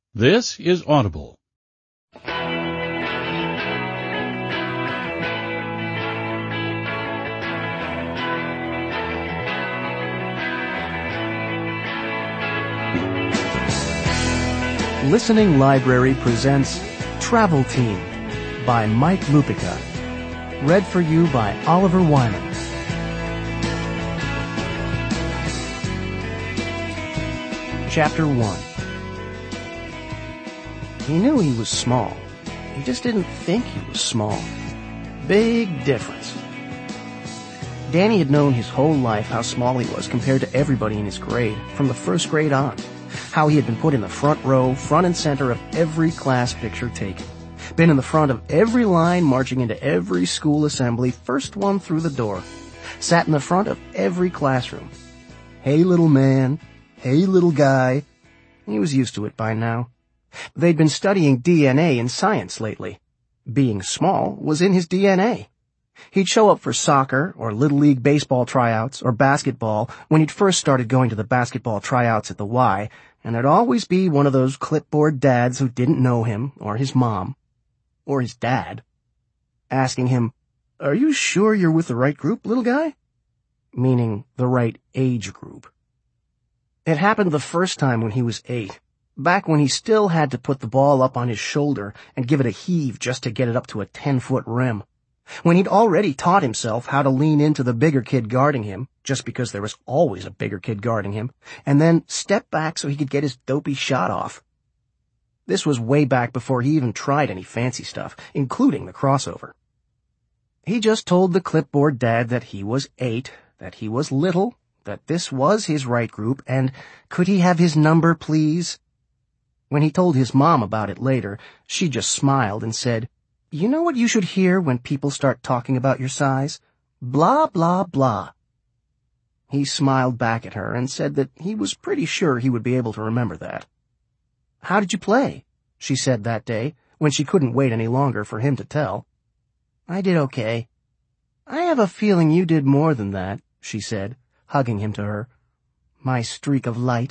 This is Audible. Listening Library presents Travel Team by Mike Lupica. Read for you by Oliver Wyman. Chapter 1. He knew he was small. He just didn't think he was small. Big difference. Danny had known his whole life how small he was compared to everybody in his grade, from the first grade on. How he had been put in the front row, front and center of every class picture taken. Been in the front of every line, marching into every school assembly, first one through the door. Sat in the front of every classroom. Hey, little man. Hey, little guy. He was used to it by now. They'd been studying DNA in science lately. Being small was in his DNA. He'd show up for soccer or Little League baseball tryouts or basketball when he'd first started going to the basketball tryouts at the Y, and there'd always be one of those clipboard dads who didn't know him or his mom or his dad asking him, "Are you sure you're with the right group, little guy?" Meaning the right age group. It happened the first time when he was 8, back when he still had to put the ball up on his shoulder and give it a heave just to get it up to a 10-foot rim. When he'd already taught himself how to lean into the bigger kid guarding him, just because there was always a bigger kid guarding him, and then step back so he could get his dopey shot off. This was way back before he even tried any fancy stuff, including the crossover. He just told the clipboard dad that he was 8, that he was little, that this was his right group, and could he have his number, please? When he told his mom about it later, she just smiled and said, "You know what you should hear when people start talking about your size? Blah, blah, blah." He smiled back at her and said that he was pretty sure he would be able to remember that. "How did you play?" she said that day, when she couldn't wait any longer for him to tell. "I did okay." "I have a feeling you did more than that," she said, hugging him to her. "My streak of light."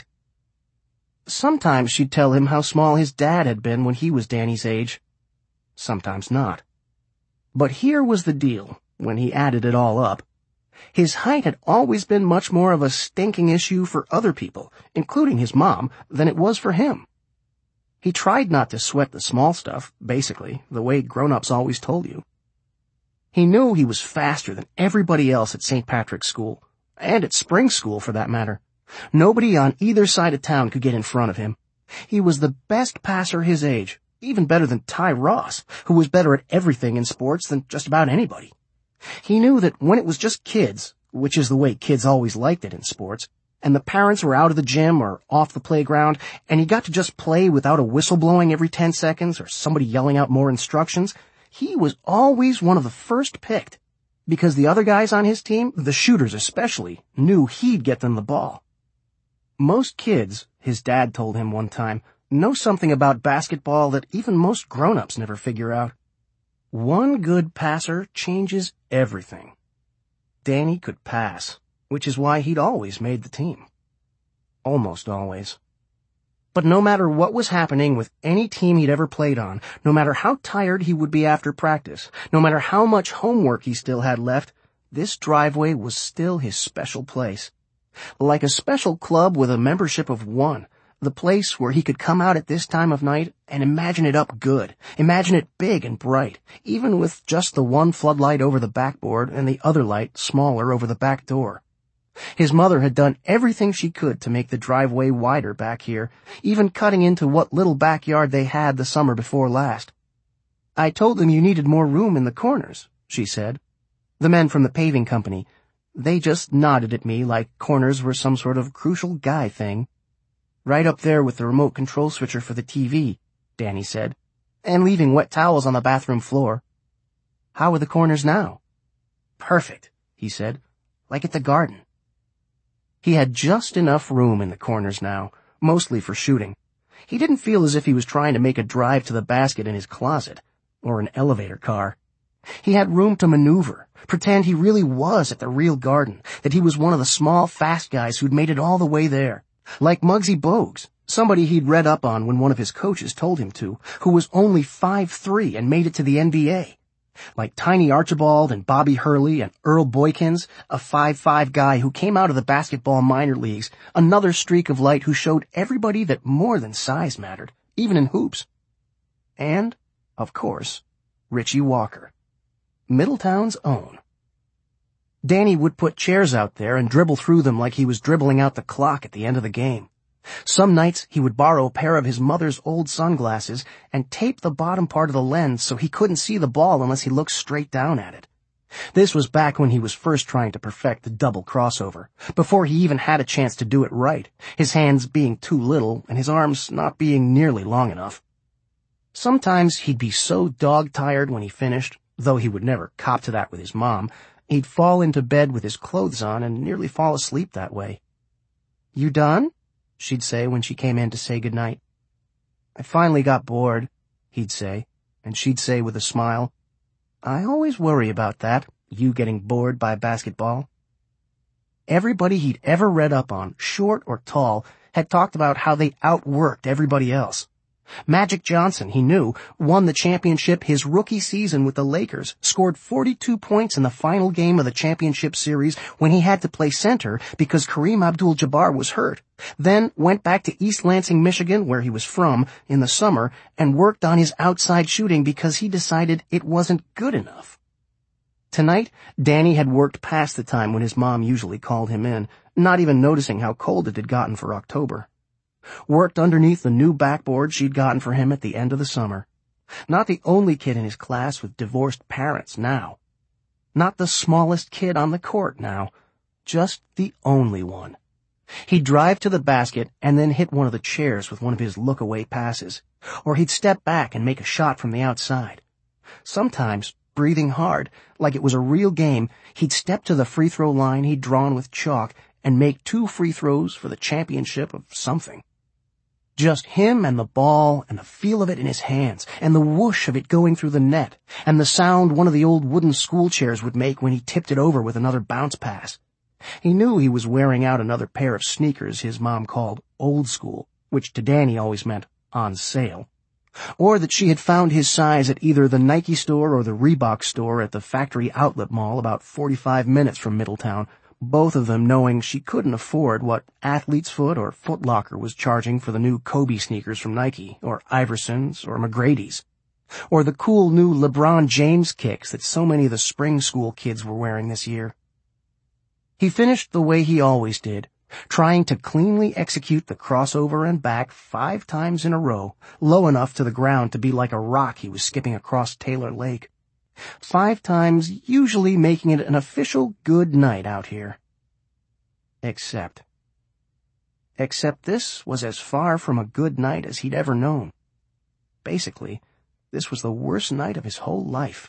Sometimes she'd tell him how small his dad had been when he was Danny's age. Sometimes not. But here was the deal, when he added it all up. His height had always been much more of a stinking issue for other people, including his mom, than it was for him. He tried not to sweat the small stuff, basically, the way grown-ups always told you. He knew he was faster than everybody else at St. Patrick's School, and at Spring School for that matter. Nobody on either side of town could get in front of him. He was the best passer his age, even better than Ty Ross, who was better at everything in sports than just about anybody. He knew that when it was just kids, which is the way kids always liked it in sports, and the parents were out of the gym or off the playground, and he got to just play without a whistle blowing every 10 seconds or somebody yelling out more instructions, he was always one of the first picked, because the other guys on his team, the shooters especially, knew he'd get them the ball. Most kids, his dad told him one time, know something about basketball that even most grown-ups never figure out. One good passer changes everything. Danny could pass, which is why he'd always made the team. Almost always. But no matter what was happening with any team he'd ever played on, no matter how tired he would be after practice, no matter how much homework he still had left, this driveway was still his special place. Like a special club with a membership of 1, the place where he could come out at this time of night and imagine it up good, imagine it big and bright, even with just the one floodlight over the backboard and the other light smaller over the back door. His mother had done everything she could to make the driveway wider back here, even cutting into what little backyard they had the summer before last. "I told them you needed more room in the corners," she said. The men from the paving company, they just nodded at me like corners were some sort of crucial guy thing. "Right up there with the remote control switcher for the TV," Danny said, "and leaving wet towels on the bathroom floor." "How are the corners now?" "Perfect," he said, "like at the garden." He had just enough room in the corners now, mostly for shooting. He didn't feel as if he was trying to make a drive to the basket in his closet, or an elevator car. He had room to maneuver, pretend he really was at the real garden, that he was one of the small, fast guys who'd made it all the way there, Like Muggsy Bogues, somebody he'd read up on when one of his coaches told him to, who was only 5'3" and made it to the NBA. Like Tiny Archibald and Bobby Hurley and Earl Boykins, a 5'5" guy who came out of the basketball minor leagues, another streak of light who showed everybody that more than size mattered, even in hoops. And, of course, Richie Walker, Middletown's own. Danny would put chairs out there and dribble through them like he was dribbling out the clock at the end of the game. Some nights he would borrow a pair of his mother's old sunglasses and tape the bottom part of the lens so he couldn't see the ball unless he looked straight down at it. This was back when he was first trying to perfect the double crossover, before he even had a chance to do it right, his hands being too little and his arms not being nearly long enough. Sometimes he'd be so dog-tired when he finished, though he would never cop to that with his mom, he'd fall into bed with his clothes on and nearly fall asleep that way. "You done?" she'd say when she came in to say goodnight. "I finally got bored," he'd say, and she'd say with a smile, "I always worry about that, you getting bored by basketball." Everybody he'd ever read up on, short or tall, had talked about how they outworked everybody else. Magic Johnson, he knew, won the championship his rookie season with the Lakers, scored 42 points in the final game of the championship series when he had to play center because Kareem Abdul-Jabbar was hurt, then went back to East Lansing, Michigan, where he was from, in the summer, and worked on his outside shooting because he decided it wasn't good enough. Tonight, Danny had worked past the time when his mom usually called him in, not even noticing how cold it had gotten for October. Worked underneath the new backboard she'd gotten for him at the end of the summer. Not the only kid in his class with divorced parents now. Not the smallest kid on the court now. Just the only one. He'd drive to the basket and then hit one of the chairs with one of his look-away passes. Or he'd step back and make a shot from the outside. Sometimes, breathing hard, like it was a real game, he'd step to the free throw line he'd drawn with chalk and make 2 free throws for the championship of something. Just him and the ball and the feel of it in his hands and the whoosh of it going through the net and the sound one of the old wooden school chairs would make when he tipped it over with another bounce pass. He knew he was wearing out another pair of sneakers his mom called old school, which to Danny always meant on sale. Or that she had found his size at either the Nike store or the Reebok store at the factory outlet mall about 45 minutes from Middletown, both of them knowing she couldn't afford what Athlete's Foot or Foot Locker was charging for the new Kobe sneakers from Nike, or Iverson's, or McGrady's, or the cool new LeBron James kicks that so many of the spring school kids were wearing this year. He finished the way he always did, trying to cleanly execute the crossover and back 5 times in a row, low enough to the ground to be like a rock he was skipping across Taylor Lake. 5 times, usually making it an official good night out here. Except this was as far from a good night as he'd ever known. Basically, this was the worst night of his whole life.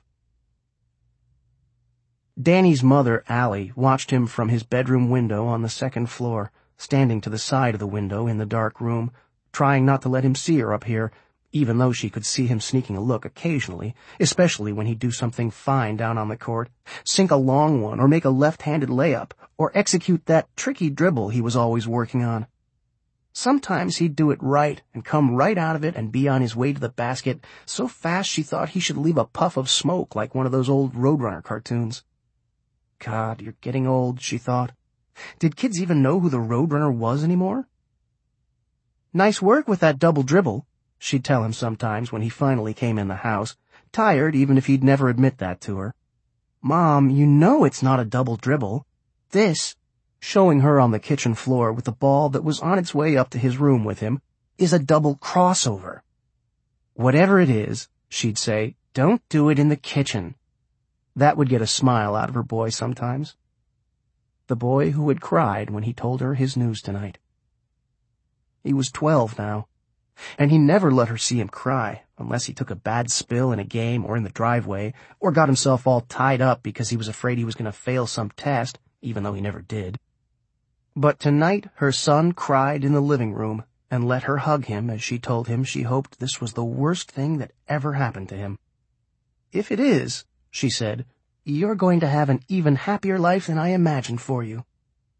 Danny's mother, Allie, watched him from his bedroom window on the 2nd floor, standing to the side of the window in the dark room, trying not to let him see her up here, even though she could see him sneaking a look occasionally, especially when he'd do something fine down on the court, sink a long one or make a left-handed layup, or execute that tricky dribble he was always working on. Sometimes he'd do it right and come right out of it and be on his way to the basket so fast she thought he should leave a puff of smoke like one of those old Roadrunner cartoons. God, you're getting old, she thought. Did kids even know who the Roadrunner was anymore? "Nice work with that double dribble," she'd tell him sometimes when he finally came in the house, tired even if he'd never admit that to her. "Mom, you know it's not a double dribble. This," showing her on the kitchen floor with the ball that was on its way up to his room with him, "is a double crossover." "Whatever it is," she'd say, "don't do it in the kitchen." That would get a smile out of her boy sometimes. The boy who had cried when he told her his news tonight. He was 12 now. And he never let her see him cry, unless he took a bad spill in a game or in the driveway, or got himself all tied up because he was afraid he was going to fail some test, even though he never did. But tonight her son cried in the living room and let her hug him as she told him she hoped this was the worst thing that ever happened to him. "If it is," she said, "you're going to have an even happier life than I imagined for you."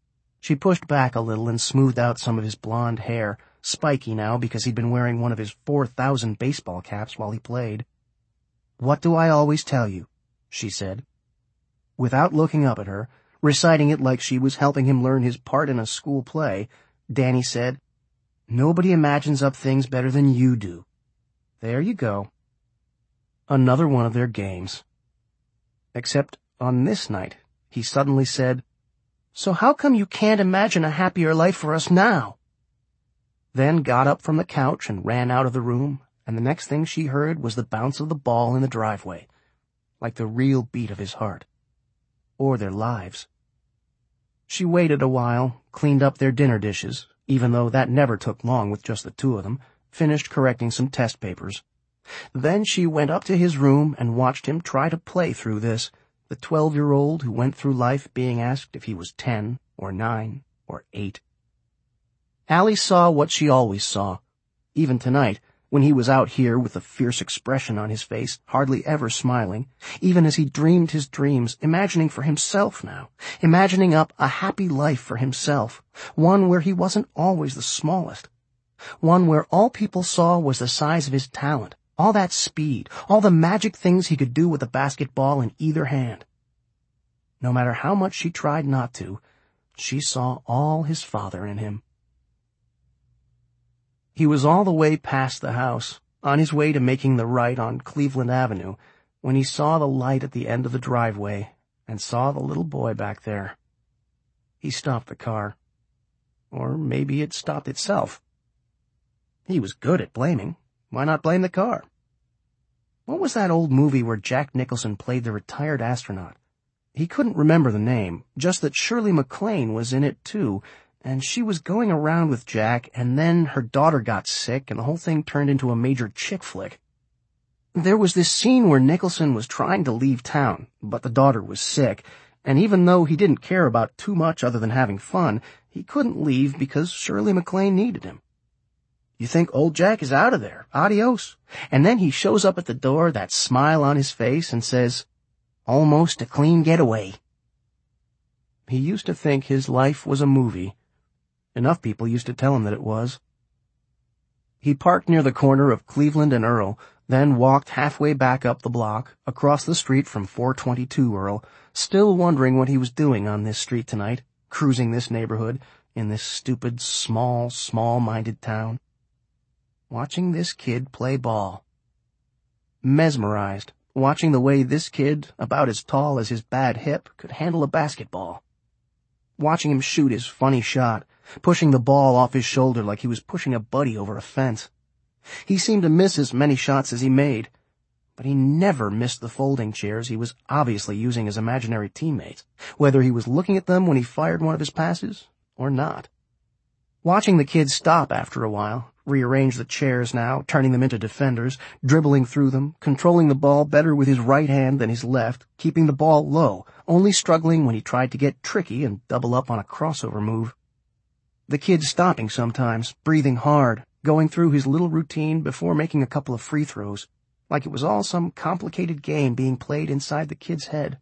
She pushed back a little and smoothed out some of his blonde hair, spiky now because he'd been wearing one of his 4,000 baseball caps while he played. "What do I always tell you?" she said. Without looking up at her, reciting it like she was helping him learn his part in a school play, Danny said, "Nobody imagines up things better than you do." There you go. Another one of their games. Except on this night, he suddenly said, "So how come you can't imagine a happier life for us now?" Then got up from the couch and ran out of the room, and the next thing she heard was the bounce of the ball in the driveway, like the real beat of his heart. Or their lives. She waited a while, cleaned up their dinner dishes, even though that never took long with just the two of them, finished correcting some test papers. Then she went up to his room and watched him try to play through this, the 12-year-old who went through life being asked if he was 10 or 9 or 8. Allie saw what she always saw, even tonight, when he was out here with a fierce expression on his face, hardly ever smiling, even as he dreamed his dreams, imagining for himself now, imagining up a happy life for himself, one where he wasn't always the smallest, one where all people saw was the size of his talent, all that speed, all the magic things he could do with a basketball in either hand. No matter how much she tried not to, she saw all his father in him. He was all the way past the house, on his way to making the right on Cleveland Avenue, when he saw the light at the end of the driveway and saw the little boy back there. He stopped the car. Or maybe it stopped itself. He was good at blaming. Why not blame the car? What was that old movie where Jack Nicholson played the retired astronaut? He couldn't remember the name, just that Shirley MacLaine was in it too, and she was going around with Jack, and then her daughter got sick, and the whole thing turned into a major chick flick. There was this scene where Nicholson was trying to leave town, but the daughter was sick, and even though he didn't care about too much other than having fun, he couldn't leave because Shirley MacLaine needed him. You think old Jack is out of there, adios, and then he shows up at the door, that smile on his face, and says, "Almost a clean getaway." He used to think his life was a movie. Enough people used to tell him that it was. He parked near the corner of Cleveland and Earl, then walked halfway back up the block, across the street from 422 Earl, still wondering what he was doing on this street tonight, cruising this neighborhood, in this stupid, small-minded town. Watching this kid play ball. Mesmerized, watching the way this kid, about as tall as his bad hip, could handle a basketball. Watching him shoot his funny shot, pushing the ball off his shoulder like he was pushing a buddy over a fence. He seemed to miss as many shots as he made, but he never missed the folding chairs he was obviously using as imaginary teammates, whether he was looking at them when he fired one of his passes or not. Watching the kids stop after a while, rearrange the chairs now, turning them into defenders, dribbling through them, controlling the ball better with his right hand than his left, keeping the ball low, only struggling when he tried to get tricky and double up on a crossover move. The kid stopping sometimes, breathing hard, going through his little routine before making a couple of free throws, like it was all some complicated game being played inside the kid's head.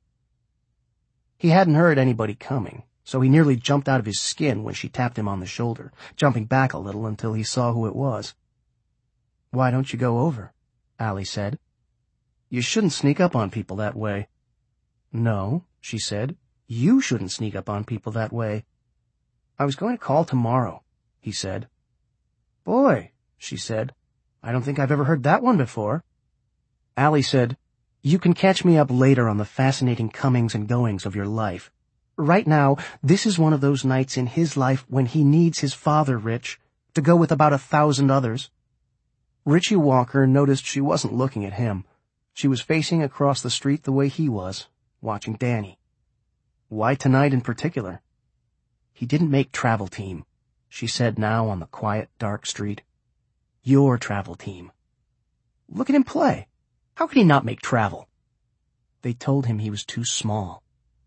He hadn't heard anybody coming, so he nearly jumped out of his skin when she tapped him on the shoulder, jumping back a little until he saw who it was. "Why don't you go over?" Allie said. "You shouldn't sneak up on people that way." "No," she said, "you shouldn't sneak up on people that way." "I was going to call tomorrow," he said. "Boy," she said, "I don't think I've ever heard that one before." Allie said, "You can catch me up later on the fascinating comings and goings of your life. Right now, this is one of those nights in his life when he needs his father, Rich, to go with about 1,000 others." Richie Walker noticed she wasn't looking at him. She was facing across the street the way he was, watching Danny. Why tonight in particular? "He didn't make travel team," she said now on the quiet, dark street. "Your travel team. Look at him play. How could he not make travel?" They told him he was too small.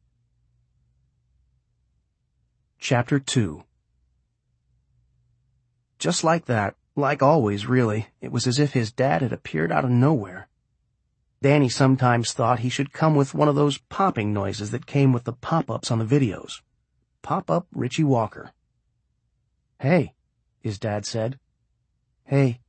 Chapter 2. Just like that, like always really, it was as if his dad had appeared out of nowhere. Danny sometimes thought he should come with one of those popping noises that came with the pop-ups on the videos. pop up Richie Walker. "Hey," his dad said. "Hey."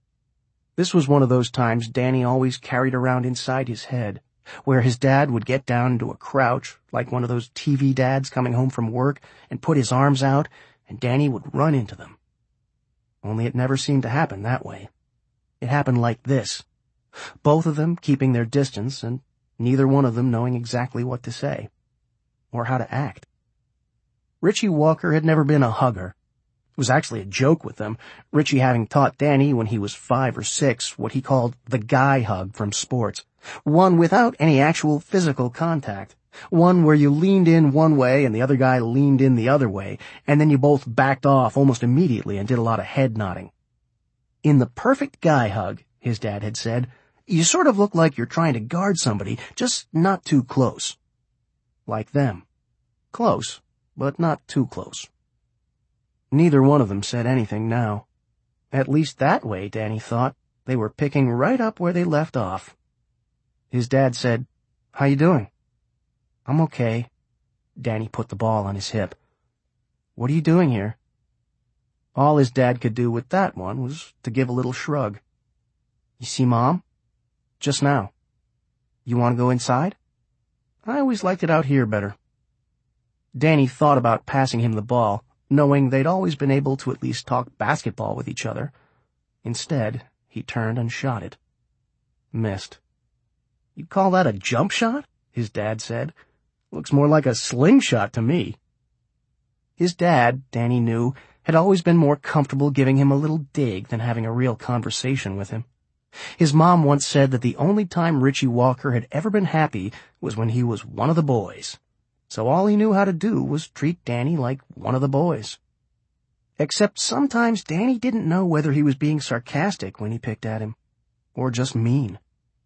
This was one of those times Danny always carried around inside his head, where his dad would get down into a crouch, like one of those TV dads coming home from work, and put his arms out, and Danny would run into them. Only it never seemed to happen that way. It happened like this. Both of them keeping their distance, and neither one of them knowing exactly what to say, or how to act. Richie Walker had never been a hugger. It was actually a joke with them, Richie having taught Danny when he was 5 or 6 what he called the guy hug from sports, one without any actual physical contact, one where you leaned in one way and the other guy leaned in the other way, and then you both backed off almost immediately and did a lot of head nodding. In the perfect guy hug, his dad had said, you sort of look like you're trying to guard somebody, just not too close. Like them. Close, but not too close. Neither one of them said anything now. At least that way, Danny thought, they were picking right up where they left off. His dad said, "How you doing?" "I'm okay." Danny put the ball on his hip. "What are you doing here?" All his dad could do with that one was to give a little shrug. "You see Mom?" "Just now." "You want to go inside?" "I always liked it out here better." Danny thought about passing him the ball, knowing they'd always been able to at least talk basketball with each other. Instead, he turned and shot it. Missed. "You'd call that a jump shot?" his dad said. "Looks more like a slingshot to me." His dad, Danny knew, had always been more comfortable giving him a little dig than having a real conversation with him. His mom once said that the only time Richie Walker had ever been happy was when he was one of the boys. So all he knew how to do was treat Danny like one of the boys. Except sometimes Danny didn't know whether he was being sarcastic when he picked at him, or just mean.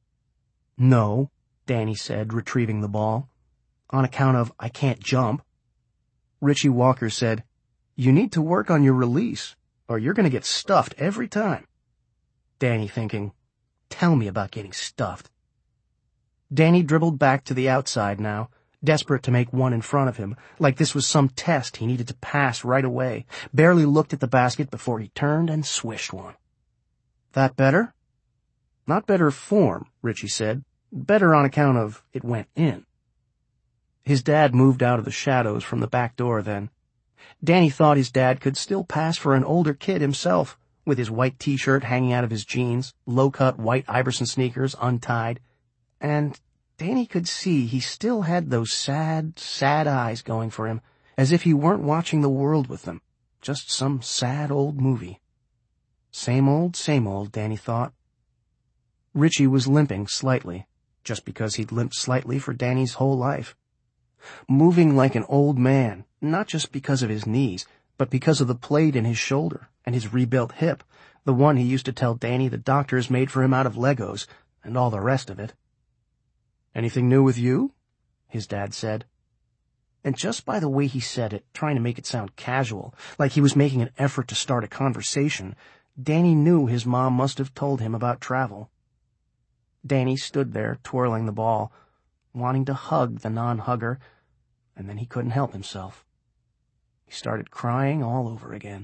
"No," Danny said, retrieving the ball. "On account of I can't jump." Richie Walker said, "You need to work on your release, or you're going to get stuffed every time." Danny thinking, tell me about getting stuffed. Danny dribbled back to the outside now, desperate to make one in front of him, like this was some test he needed to pass right away, barely looked at the basket before he turned and swished one. "That better?" "Not better form," Richie said. "Better on account of it went in." His dad moved out of the shadows from the back door then. Danny thought his dad could still pass for an older kid himself, with his white t-shirt hanging out of his jeans, low-cut white Iverson sneakers untied, and Danny could see he still had those sad, sad eyes going for him, as if he weren't watching the world with them, just some sad old movie. Same old, Danny thought. Richie was limping slightly, just because he'd limped slightly for Danny's whole life. Moving like an old man, not just because of his knees, but because of the plate in his shoulder and his rebuilt hip, the one he used to tell Danny the doctors made for him out of Legos, and all the rest of it. "Anything new with you?" his dad said. And just by the way he said it, trying to make it sound casual, like he was making an effort to start a conversation, Danny knew his mom must have told him about travel. Danny stood there, twirling the ball, wanting to hug the non-hugger, and then he couldn't help himself. He started crying all over again.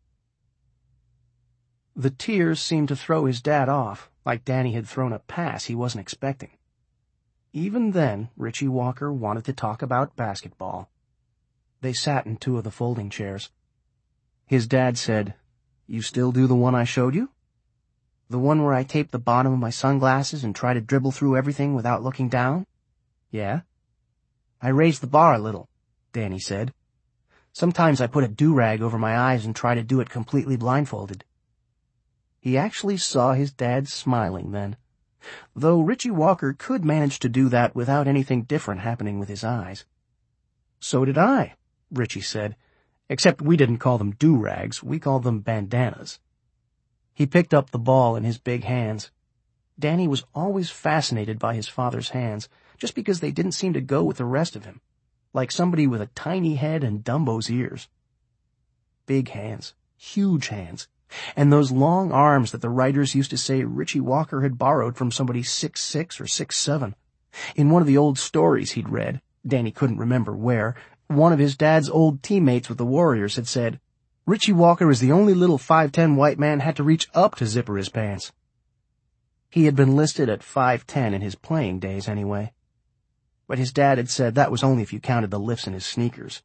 The tears seemed to throw his dad off, like Danny had thrown a pass he wasn't expecting. Even then, Richie Walker wanted to talk about basketball. They sat in 2 of the folding chairs. His dad said, "You still do the one I showed you?" "The one where I tape the bottom of my sunglasses and try to dribble through everything without looking down?" "Yeah." "I raise the bar a little," Danny said. "Sometimes I put a do-rag over my eyes and try to do it completely blindfolded." He actually saw his dad smiling then, though Richie Walker could manage to do that without anything different happening with his eyes. "So did I," Richie said, "except we didn't call them do-rags, we called them bandanas." He picked up the ball in his big hands. Danny was always fascinated by his father's hands, just because they didn't seem to go with the rest of him, like somebody with a tiny head and Dumbo's ears. Big hands, huge hands, and those long arms that the writers used to say Richie Walker had borrowed from somebody 6'6" or 6'7". In one of the old stories he'd read, Danny couldn't remember where, One of his dad's old teammates with the Warriors had said, "Richie Walker is the only little 5'10" white man had to reach up to zipper his pants." He had been listed at 5'10" in his playing days anyway. But his dad had said that was only if you counted the lifts in his sneakers.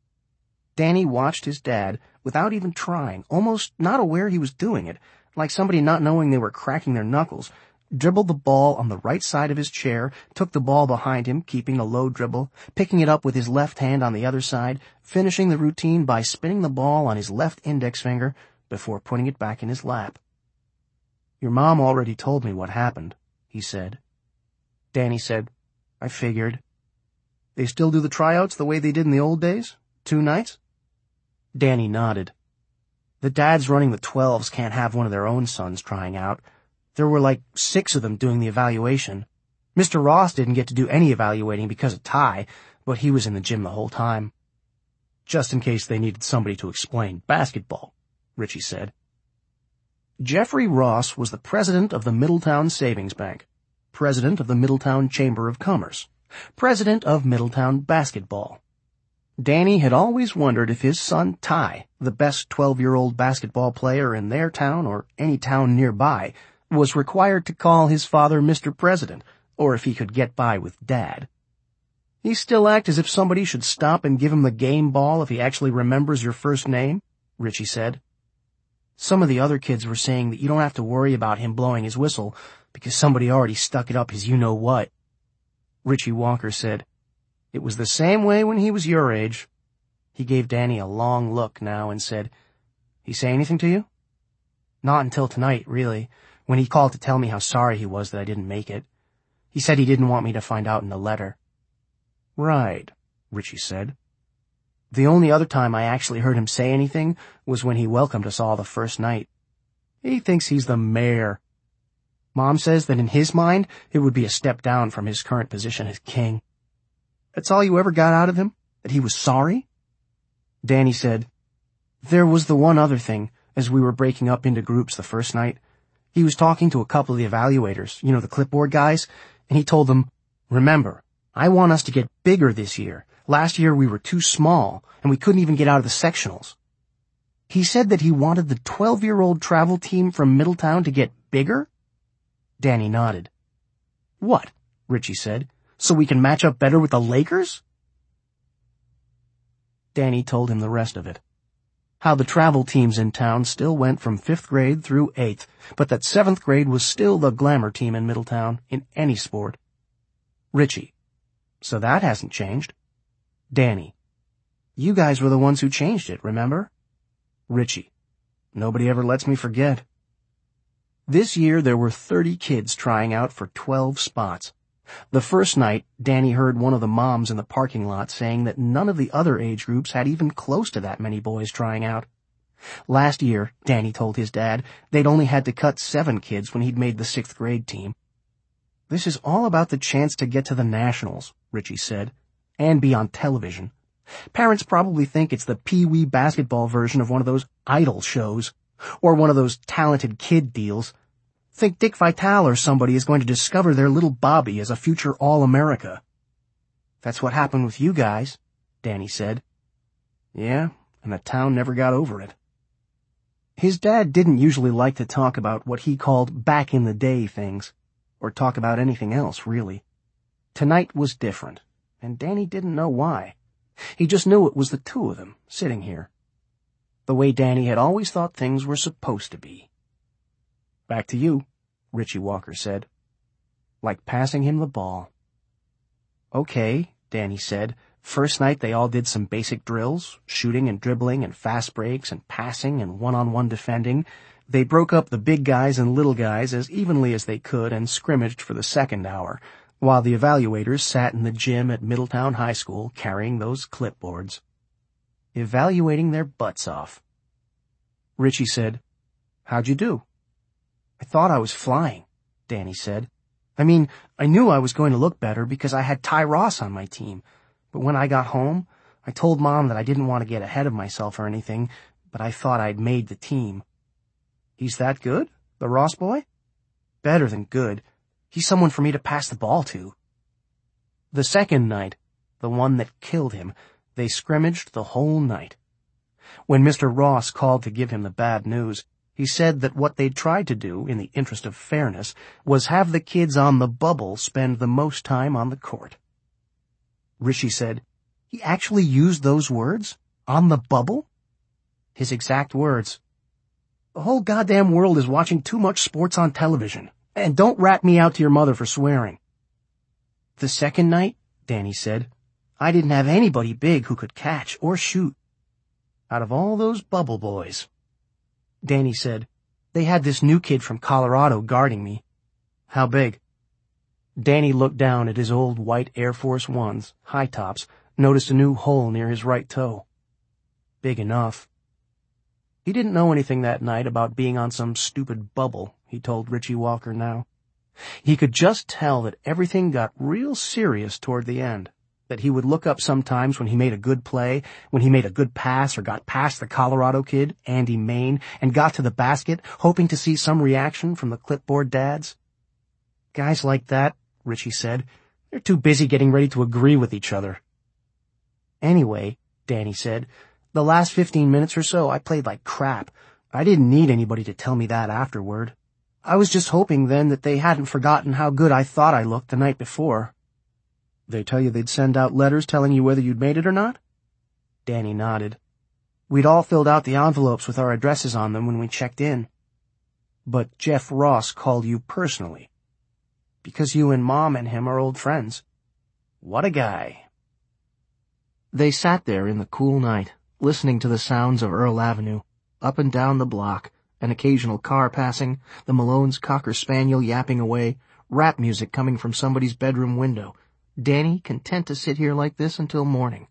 Danny watched his dad without even trying, almost not aware he was doing it, like somebody not knowing they were cracking their knuckles, dribbled the ball on the right side of his chair, took the ball behind him, keeping a low dribble, picking it up with his left hand on the other side, finishing the routine by spinning the ball on his left index finger before putting it back in his lap. "Your mom already told me what happened," he said. Danny said, "I figured." "They still do the tryouts the way they did in the old days? 2 nights?" Danny nodded. "The dads running the 12s can't have one of their own sons trying out. There were like 6 of them doing the evaluation. Mr. Ross didn't get to do any evaluating because of Ty, but he was in the gym the whole time." "Just in case they needed somebody to explain basketball," Richie said. Jeffrey Ross was the president of the Middletown Savings Bank, president of the Middletown Chamber of Commerce, president of Middletown Basketball. Danny had always wondered if his son Ty, the best 12-year-old basketball player in their town or any town nearby, was required to call his father Mr. President, or if he could get by with Dad. "You still act as if somebody should stop and give him the game ball if he actually remembers your first name," Richie said. "Some of the other kids were saying that you don't have to worry about him blowing his whistle because somebody already stuck it up his you-know-what." Richie Walker said, "It was the same way when he was your age." He gave Danny a long look now and said, "He say anything to you?" "Not until tonight, really, when he called to tell me how sorry he was that I didn't make it. He said he didn't want me to find out in the letter." "Right," Richie said. "The only other time I actually heard him say anything was when he welcomed us all the first night. He thinks he's the mayor. Mom says that in his mind it would be a step down from his current position as king." "That's all you ever got out of him? That he was sorry?" Danny said, "There was the one other thing, as we were breaking up into groups the first night. He was talking to a couple of the evaluators, the clipboard guys, and he told them, 'Remember, I want us to get bigger this year. Last year we were too small, and we couldn't even get out of the sectionals.' He said that he wanted the 12-year-old travel team from Middletown to get bigger?" Danny nodded. "What?" Richie said. "So we can match up better with the Lakers?" Danny told him the rest of it. How the travel teams in town still went from 5th grade through 8th, but that 7th grade was still the glamour team in Middletown, in any sport. Richie: "So that hasn't changed." Danny: "You guys were the ones who changed it, remember?" Richie: "Nobody ever lets me forget." This year there were 30 kids trying out for 12 spots. The first night, Danny heard one of the moms in the parking lot saying that none of the other age groups had even close to that many boys trying out. Last year, Danny told his dad, they'd only had to cut 7 kids when he'd made the 6th grade team. "This is all about the chance to get to the nationals," Richie said, "and be on television. Parents probably think it's the Pee-wee basketball version of one of those idol shows, or one of those talented kid deals. Think Dick Vitale or somebody is going to discover their little Bobby as a future All-America." "That's what happened with you guys," Danny said. "Yeah, and the town never got over it." His dad didn't usually like to talk about what he called back-in-the-day things, or talk about anything else, really. Tonight was different, and Danny didn't know why. He just knew it was the two of them, sitting here. The way Danny had always thought things were supposed to be. "Back to you," Richie Walker said. "Like passing him the ball." "Okay," Danny said. First night they all did some basic drills, shooting and dribbling and fast breaks and passing and one-on-one defending. They broke up the big guys and little guys as evenly as they could and scrimmaged for the second hour, while the evaluators sat in the gym at Middletown High School carrying those clipboards, evaluating their butts off. Richie said, "How'd you do?" "I thought I was flying," Danny said. "I mean, I knew I was going to look better because I had Ty Ross on my team. But when I got home, I told Mom that I didn't want to get ahead of myself or anything, but I thought I'd made the team." "He's that good, the Ross boy?" "Better than good. He's someone for me to pass the ball to." The second night, the one that killed him, They scrimmaged the whole night. When Mr. Ross called to give him the bad news, he said that what they'd tried to do, in the interest of fairness, was have the kids on the bubble spend the most time on the court. Richie said, "He actually used those words? On the bubble?" His exact words. "The whole goddamn world is watching too much sports on television. And don't rat me out to your mother for swearing." The second night, Danny said, I didn't have anybody big who could catch or shoot. Out of all those bubble boys. Danny said, "They had this new kid from Colorado guarding me." "How big?" Danny looked down at his old white Air Force Ones, high tops, noticed a new hole near his right toe. "Big enough." He didn't know anything that night about being on some stupid bubble, he told Richie Walker now. He could just tell that everything got real serious toward the end, that he would look up sometimes when he made a good play, when he made a good pass or got past the Colorado kid, Andy Main, and got to the basket, hoping to see some reaction from the clipboard dads. "Guys like that," Richie said, "they're too busy getting ready to agree with each other." "Anyway," Danny said, "the last 15 minutes or so I played like crap. I didn't need anybody to tell me that afterward. I was just hoping then that they hadn't forgotten how good I thought I looked the night before." "They tell you they'd send out letters telling you whether you'd made it or not?" Danny nodded. "We'd all filled out the envelopes with our addresses on them when we checked in." "But Jeff Ross called you personally?" "Because you and Mom and him are old friends." "What a guy." They sat there in the cool night, listening to the sounds of Earl Avenue, up and down the block, an occasional car passing, the Malone's Cocker Spaniel yapping away, rap music coming from somebody's bedroom window. Danny content to sit here like this until morning.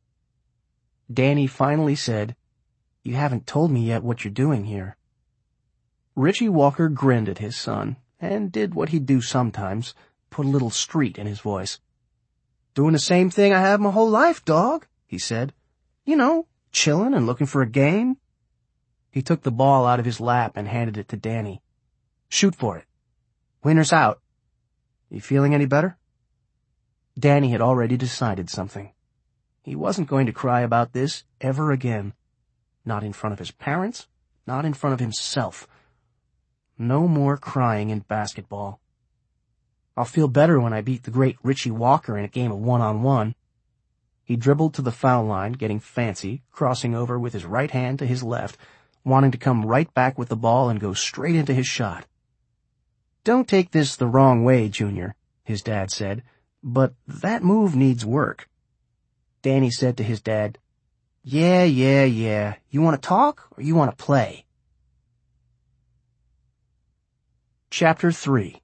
Danny finally said, "You haven't told me yet what you're doing here." Richie Walker grinned at his son, and did what he'd do sometimes, put a little street in his voice. "Doing the same thing I have my whole life, dog," he said. "You know, chillin' and looking for a game." He took the ball out of his lap and handed it to Danny. "Shoot for it. Winner's out. You feeling any better?" Danny had already decided something. He wasn't going to cry about this ever again. Not in front of his parents, not in front of himself. No more crying in basketball. "I'll feel better when I beat the great Richie Walker in a game of one-on-one." He dribbled to the foul line, getting fancy, crossing over with his right hand to his left, wanting to come right back with the ball and go straight into his shot. "Don't take this the wrong way, Junior," his dad said, "but that move needs work." Danny said to his dad, Yeah. You want to talk or you want to play?" Chapter 3.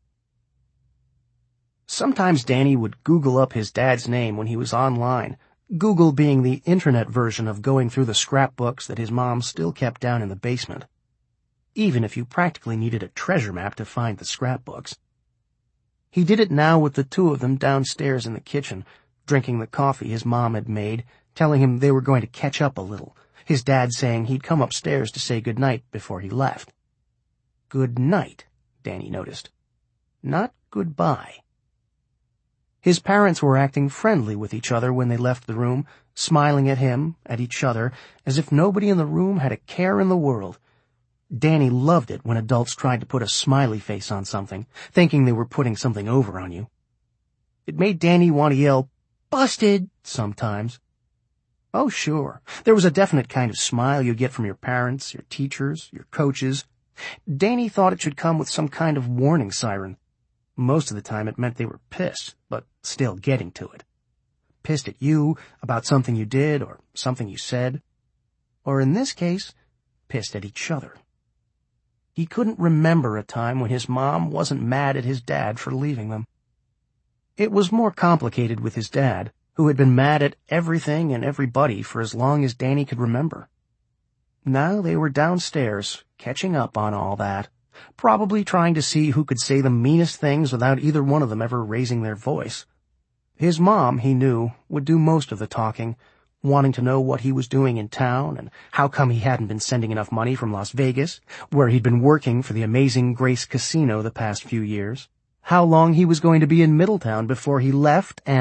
Sometimes Danny would Google up his dad's name when he was online, Google being the internet version of going through the scrapbooks that his mom still kept down in the basement. Even if you practically needed a treasure map to find the scrapbooks. He did it now with the two of them downstairs in the kitchen, drinking the coffee his mom had made, telling him they were going to catch up a little, his dad saying he'd come upstairs to say good night before he left. Good night, Danny noticed. Not goodbye. His parents were acting friendly with each other when they left the room, smiling at him, at each other, as if nobody in the room had a care in the world. Danny loved it when adults tried to put a smiley face on something, thinking they were putting something over on you. It made Danny want to yell, "Busted!" sometimes. Oh, sure, there was a definite kind of smile you get from your parents, your teachers, your coaches. Danny thought it should come with some kind of warning siren. Most of the time it meant they were pissed, but still getting to it. Pissed at you about something you did or something you said. Or in this case, pissed at each other. He couldn't remember a time when his mom wasn't mad at his dad for leaving them. It was more complicated with his dad, who had been mad at everything and everybody for as long as Danny could remember. Now they were downstairs, catching up on all that, probably trying to see who could say the meanest things without either one of them ever raising their voice. His mom, he knew, would do most of the talking, wanting to know what he was doing in town and how come he hadn't been sending enough money from Las Vegas, where he'd been working for the Amazing Grace Casino the past few years, how long he was going to be in Middletown before he left, and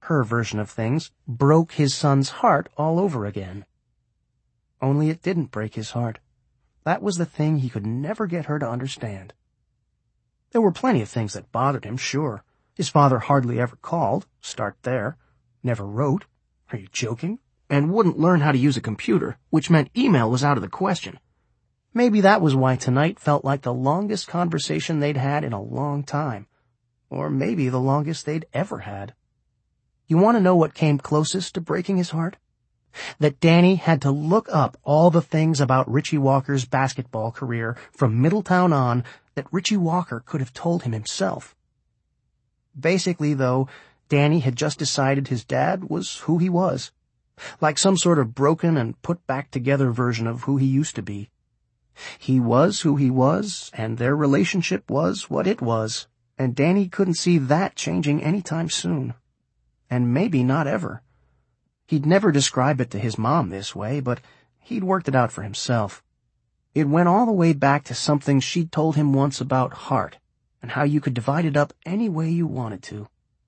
her version of things, broke his son's heart all over again. Only it didn't break his heart. That was the thing he could never get her to understand. There were plenty of things that bothered him, sure. His father hardly ever called, start there. Never wrote. Are you joking? And wouldn't learn how to use a computer, which meant email was out of the question. Maybe that was why tonight felt like the longest conversation they'd had in a long time. Or maybe the longest they'd ever had. You want to know what came closest to breaking his heart? That Danny had to look up all the things about Richie Walker's basketball career from Middletown on that Richie Walker could have told him himself. Basically, though, Danny had just decided his dad was who he was, like some sort of broken and put back together version of who he used to be. He was who he was, and their relationship was what it was, and Danny couldn't see that changing any time soon. And maybe not ever. He'd never describe it to his mom this way, but he'd worked it out for himself. It went all the way back to something she'd told him once about heart, and how you could divide it up any way you wanted to.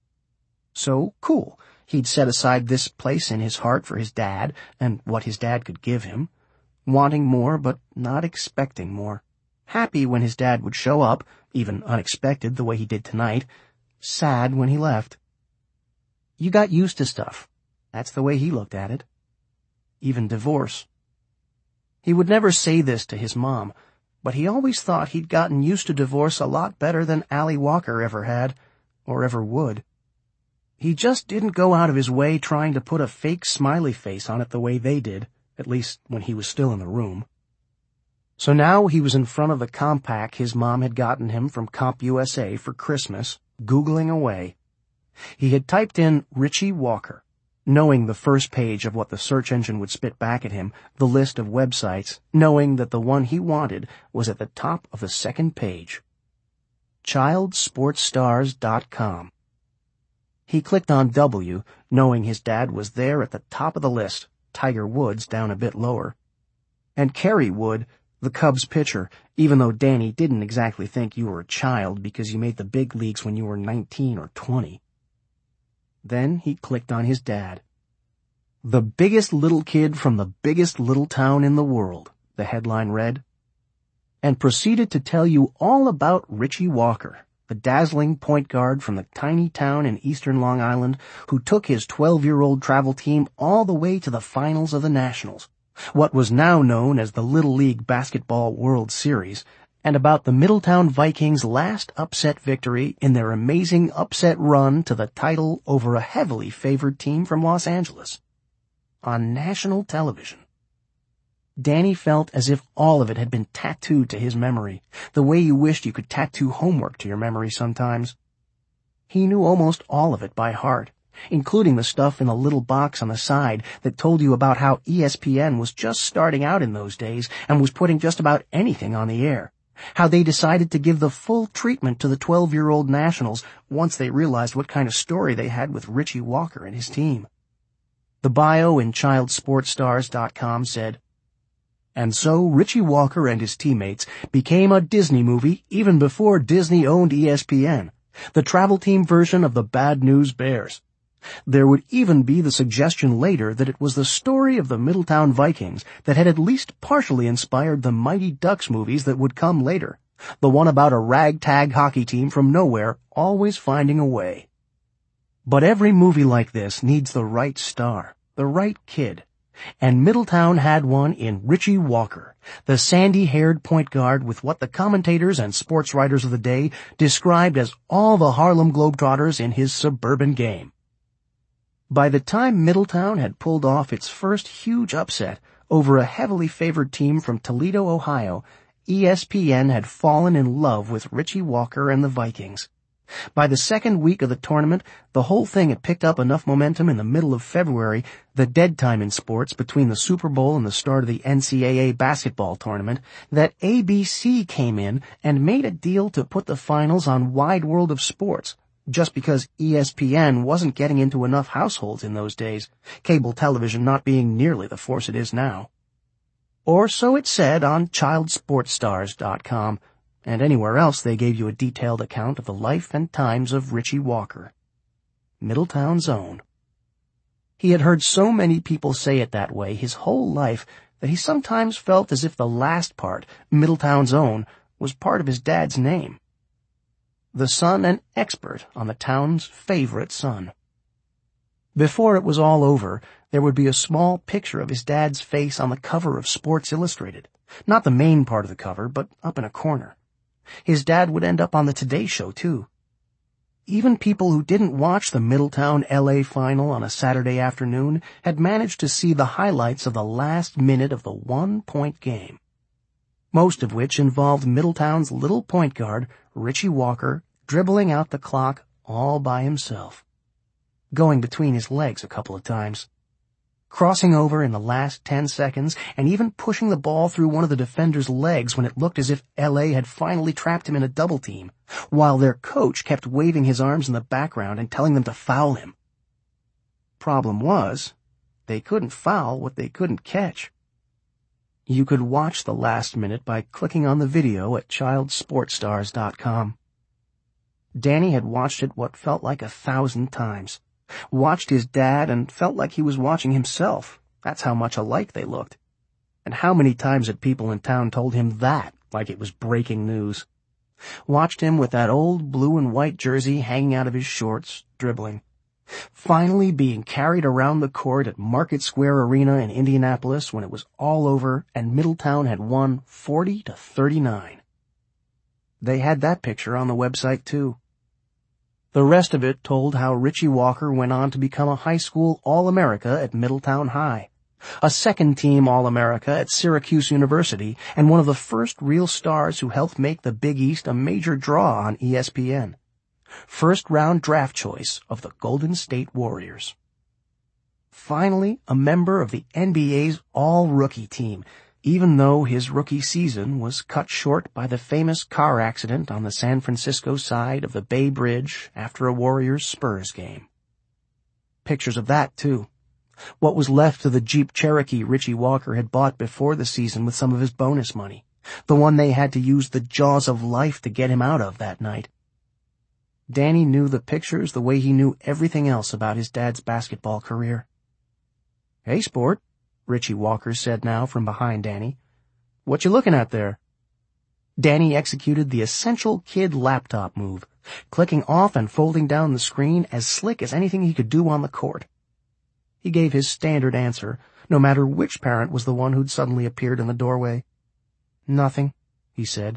So, cool, he'd set aside this place in his heart for his dad, and what his dad could give him, wanting more but not expecting more, happy when his dad would show up, even unexpected the way he did tonight, sad when he left. You got used to stuff. That's the way he looked at it. Even divorce. He would never say this to his mom, but he always thought he'd gotten used to divorce a lot better than Allie Walker ever had, or ever would. He just didn't go out of his way trying to put a fake smiley face on it the way they did, at least when he was still in the room. So now he was in front of the Compaq his mom had gotten him from CompUSA for Christmas, Googling away. He had typed in Richie Walker, knowing the first page of what the search engine would spit back at him, the list of websites, knowing that the one he wanted was at the top of the second page. ChildSportsStars.com. He clicked on W, knowing his dad was there at the top of the list, Tiger Woods down a bit lower. And Kerry Wood, the Cubs pitcher, even though Danny didn't exactly think you were a child because you made the big leagues when you were 19 or 20. Then he clicked on his dad. The biggest little kid from the biggest little town in the world, the headline read, and proceeded to tell you all about Richie Walker, the dazzling point guard from the tiny town in eastern Long Island who took his 12-year-old travel team all the way to the finals of the Nationals, what was now known as the Little League Basketball World Series, and about the Middletown Vikings' last upset victory in their amazing upset run to the title over a heavily favored team from Los Angeles. On national television. Danny felt as if all of it had been tattooed to his memory, the way you wished you could tattoo homework to your memory sometimes. He knew almost all of it by heart, including the stuff in a little box on the side that told you about how ESPN was just starting out in those days and was putting just about anything on the air. How they decided to give the full treatment to the 12-year-old Nationals once they realized what kind of story they had with Richie Walker and his team. The bio in ChildSportsStars.com said, and so Richie Walker and his teammates became a Disney movie even before Disney owned ESPN, the travel team version of the Bad News Bears. There would even be the suggestion later that it was the story of the Middletown Vikings that had at least partially inspired the Mighty Ducks movies that would come later, the one about a ragtag hockey team from nowhere always finding a way. But every movie like this needs the right star, the right kid, and Middletown had one in Richie Walker, the sandy-haired point guard with what the commentators and sports writers of the day described as all the Harlem Globetrotters in his suburban game. By the time Middletown had pulled off its first huge upset over a heavily favored team from Toledo, Ohio, ESPN had fallen in love with Richie Walker and the Vikings. By the second week of the tournament, the whole thing had picked up enough momentum in the middle of February, the dead time in sports between the Super Bowl and the start of the NCAA basketball tournament, that ABC came in and made a deal to put the finals on Wide World of Sports, just because ESPN wasn't getting into enough households in those days, cable television not being nearly the force it is now. Or so it said on ChildSportsStars.com, and anywhere else they gave you a detailed account of the life and times of Richie Walker, Middletown's own. He had heard so many people say it that way his whole life that he sometimes felt as if the last part, Middletown's own, was part of his dad's name. The son and expert on the town's favorite son. Before it was all over, there would be a small picture of his dad's face on the cover of Sports Illustrated. Not the main part of the cover, but up in a corner. His dad would end up on the Today Show, too. Even people who didn't watch the Middletown-LA final on a Saturday afternoon had managed to see the highlights of the last minute of the one-point game, most of which involved Middletown's little point guard, Richie Walker, dribbling out the clock all by himself, going between his legs a couple of times, crossing over in the last 10 seconds, and even pushing the ball through one of the defender's legs when it looked as if L.A. had finally trapped him in a double team, while their coach kept waving his arms in the background and telling them to foul him. Problem was, they couldn't foul what they couldn't catch. You could watch the last minute by clicking on the video at childsportstars.com. Danny had watched it what felt like 1,000 times. Watched his dad and felt like he was watching himself. That's how much alike they looked. And how many times had people in town told him that, like it was breaking news. Watched him with that old blue and white jersey hanging out of his shorts, dribbling. Finally being carried around the court at Market Square Arena in Indianapolis when it was all over and Middletown had won 40-39. They had that picture on the website, too. The rest of it told how Richie Walker went on to become a high school All-America at Middletown High, a second-team All-America at Syracuse University, and one of the first real stars who helped make the Big East a major draw on ESPN. First-round draft choice of the Golden State Warriors. Finally, a member of the NBA's all-rookie team, even though his rookie season was cut short by the famous car accident on the San Francisco side of the Bay Bridge after a Warriors-Spurs game. Pictures of that, too. What was left of the Jeep Cherokee Richie Walker had bought before the season with some of his bonus money, the one they had to use the jaws of life to get him out of that night. Danny knew the pictures the way he knew everything else about his dad's basketball career. "Hey, sport," Richie Walker said now from behind Danny. "What you looking at there?" Danny executed the essential kid laptop move, clicking off and folding down the screen as slick as anything he could do on the court. He gave his standard answer, no matter which parent was the one who'd suddenly appeared in the doorway. "Nothing," he said.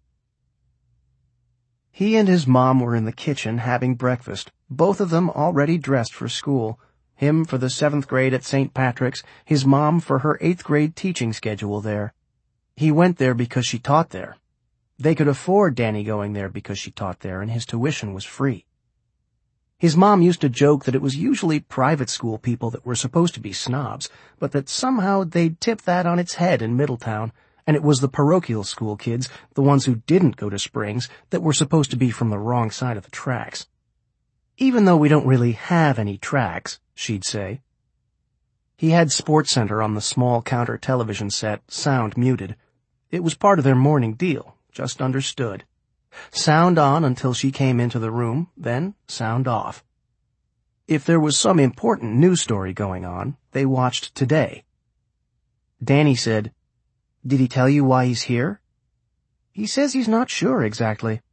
He and his mom were in the kitchen having breakfast, both of them already dressed for school. Him for the 7th grade at St. Patrick's, his mom for her 8th grade teaching schedule there. He went there because she taught there. They could afford Danny going there because she taught there, and his tuition was free. His mom used to joke that it was usually private school people that were supposed to be snobs, but that somehow they'd tip that on its head in Middletown, and it was the parochial school kids, the ones who didn't go to Springs, that were supposed to be from the wrong side of the tracks. "Even though we don't really have any tracks," she'd say. He had SportsCenter on the small counter television set, sound muted. It was part of their morning deal, just understood. Sound on until she came into the room, then sound off. If there was some important news story going on, they watched Today. Danny said, "Did he tell you why he's here?" "He says he's not sure exactly."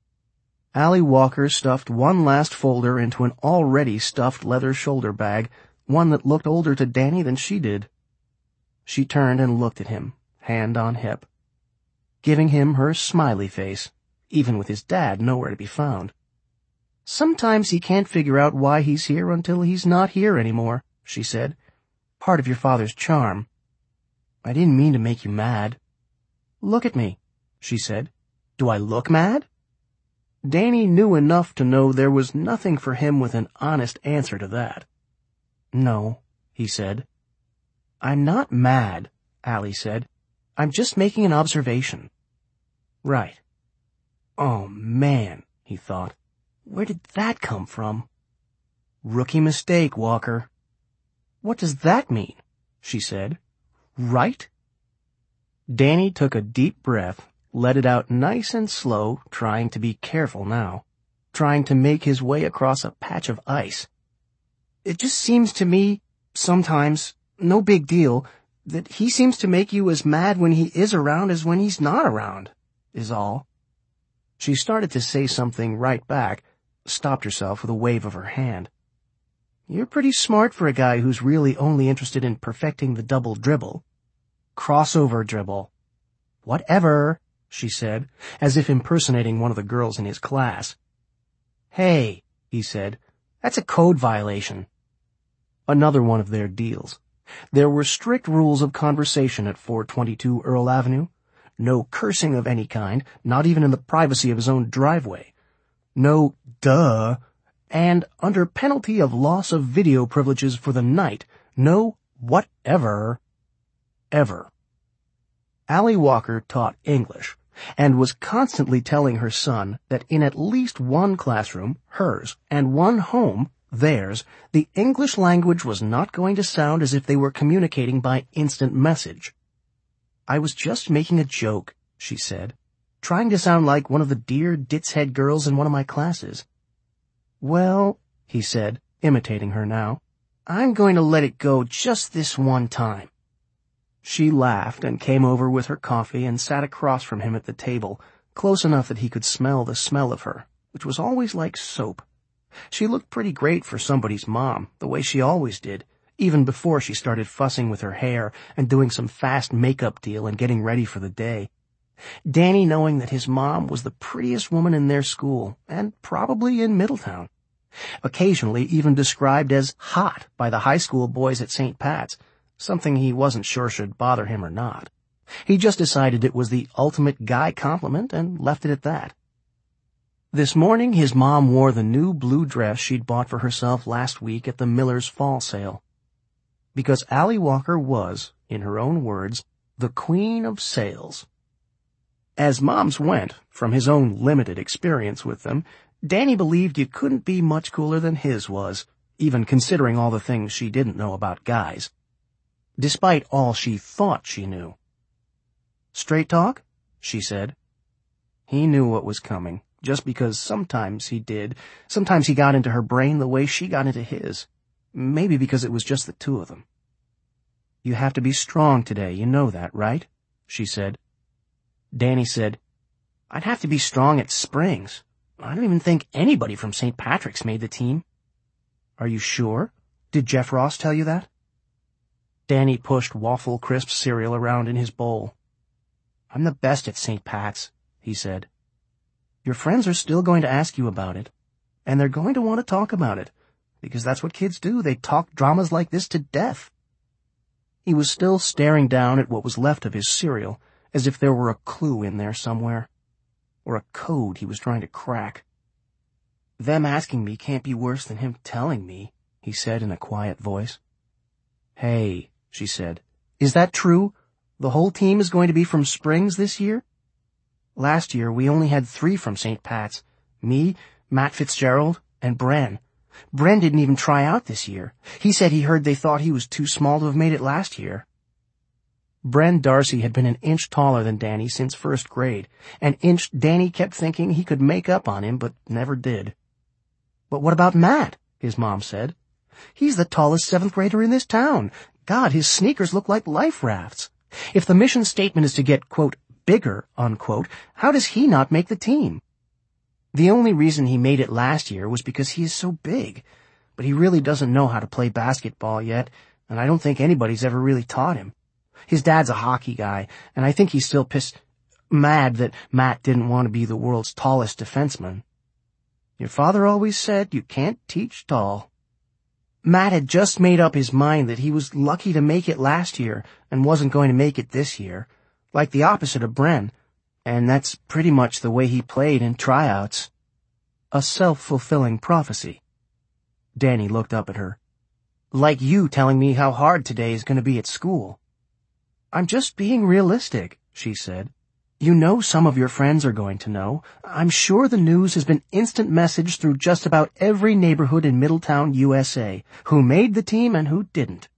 Allie Walker stuffed one last folder into an already stuffed leather shoulder bag, one that looked older to Danny than she did. She turned and looked at him, hand on hip, giving him her smiley face, even with his dad nowhere to be found. "Sometimes he can't figure out why he's here until he's not here anymore," she said. "Part of your father's charm." "I didn't mean to make you mad." "Look at me," she said. "Do I look mad?" Danny knew enough to know there was nothing for him with an honest answer to that. "No," he said. "I'm not mad," Allie said. "I'm just making an observation." "Right." Oh, man, he thought. Where did that come from? "Rookie mistake, Walker." "What does that mean?" she said. "Right?" Danny took a deep breath, let it out nice and slow, trying to be careful now, trying to make his way across a patch of ice. "It just seems to me," sometimes, no big deal, that he seems to make you as mad when he is around as when he's not around, is all." She started to say something right back, stopped herself with a wave of her hand. "You're pretty smart for a guy who's really only interested in perfecting the double dribble." "Crossover dribble." "Whatever," she said, as if impersonating one of the girls in his class. "Hey," he said, "that's a code violation." Another one of their deals. There were strict rules of conversation at 422 Earl Avenue. No cursing of any kind, not even in the privacy of his own driveway. No duh, and under penalty of loss of video privileges for the night, no whatever, ever. Allie Walker taught English, and was constantly telling her son that in at least one classroom, hers, and one home, theirs, the English language was not going to sound as if they were communicating by instant message. "I was just making a joke," she said, "trying to sound like one of the dear ditz-head girls in one of my classes." "Well," he said, imitating her now, "I'm going to let it go just this one time." She laughed and came over with her coffee and sat across from him at the table, close enough that he could smell the smell of her, which was always like soap. She looked pretty great for somebody's mom, the way she always did, even before she started fussing with her hair and doing some fast makeup deal and getting ready for the day. Danny knowing that his mom was the prettiest woman in their school, and probably in Middletown. Occasionally even described as hot by the high school boys at St. Pat's, something he wasn't sure should bother him or not. He just decided it was the ultimate guy compliment and left it at that. This morning his mom wore the new blue dress she'd bought for herself last week at the Miller's fall sale. Because Allie Walker was, in her own words, the queen of sales. As moms went, from his own limited experience with them, Danny believed you couldn't be much cooler than his was, even considering all the things she didn't know about guys. Despite all she thought she knew. "Straight talk?" she said. He knew what was coming, just because sometimes he did. Sometimes he got into her brain the way she got into his. Maybe because it was just the two of them. "You have to be strong today, you know that, right?" she said. Danny said, "I'd have to be strong at Springs. I don't even think anybody from St. Patrick's made the team." "Are you sure? Did Jeff Ross tell you that?" Danny pushed Waffle Crisp cereal around in his bowl. "I'm the best at St. Pat's," he said. "Your friends are still going to ask you about it, and they're going to want to talk about it, because that's what kids do. They talk dramas like this to death." He was still staring down at what was left of his cereal, as if there were a clue in there somewhere, or a code he was trying to crack. "Them asking me can't be worse than him telling me," he said in a quiet voice. "Hey," she said, "is that true? The whole team is going to be from Springs this year?" "Last year we only had 3 from St. Pat's. Me, Matt Fitzgerald, and Bren. Bren didn't even try out this year. He said he heard they thought he was too small to have made it last year." Bren Darcy had been an inch taller than Danny since first grade, an inch Danny kept thinking he could make up on him, but never did. "But what about Matt?" his mom said. "He's the tallest 7th grader in this town. God, his sneakers look like life rafts. If the mission statement is to get, quote, bigger, unquote, how does he not make the team? The only reason he made it last year was because he is so big, but he really doesn't know how to play basketball yet, and I don't think anybody's ever really taught him. His dad's a hockey guy, and I think he's still mad that Matt didn't want to be the world's tallest defenseman. Your father always said you can't teach tall." Matt had just made up his mind that he was lucky to make it last year and wasn't going to make it this year, like the opposite of Bren, and that's pretty much the way he played in tryouts. A self-fulfilling prophecy. Danny looked up at her. "Like you telling me how hard today is going to be at school." "I'm just being realistic," she said. "You know some of your friends are going to know. I'm sure the news has been instant messaged through just about every neighborhood in Middletown, USA, who made the team and who didn't.